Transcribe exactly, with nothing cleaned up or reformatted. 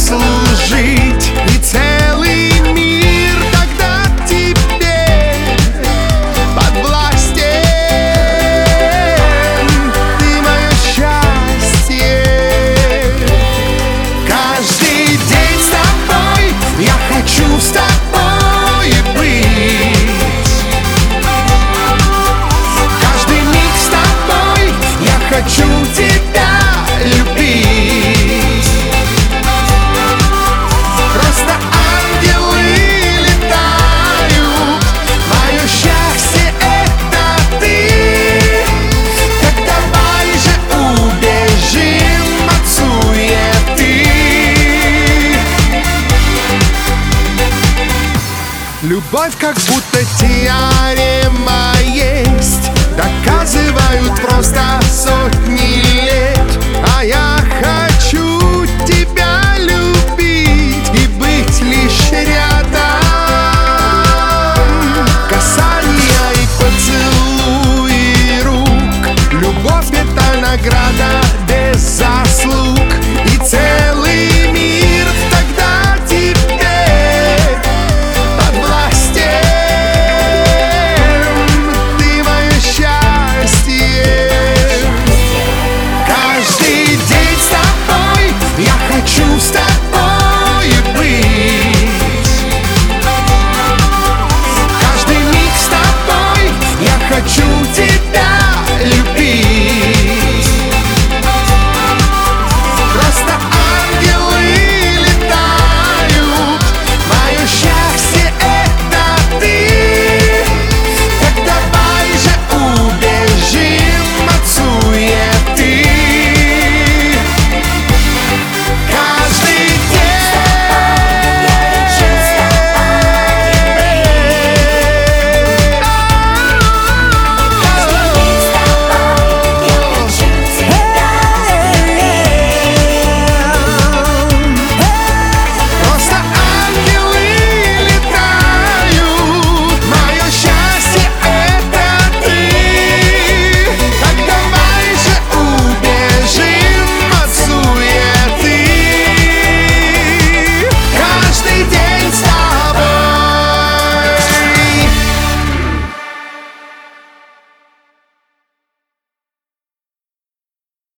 заслужить. И целый мир тогда тебе подвластен. Ты мое счастье. Каждый день с тобой я хочу с тобой быть. Каждый миг с тобой я хочу тебя любить. Просто ангелы летают. Мое счастье — это ты. Так давай же убежим от суеты. Любовь как будто теорема есть. Доказывают просто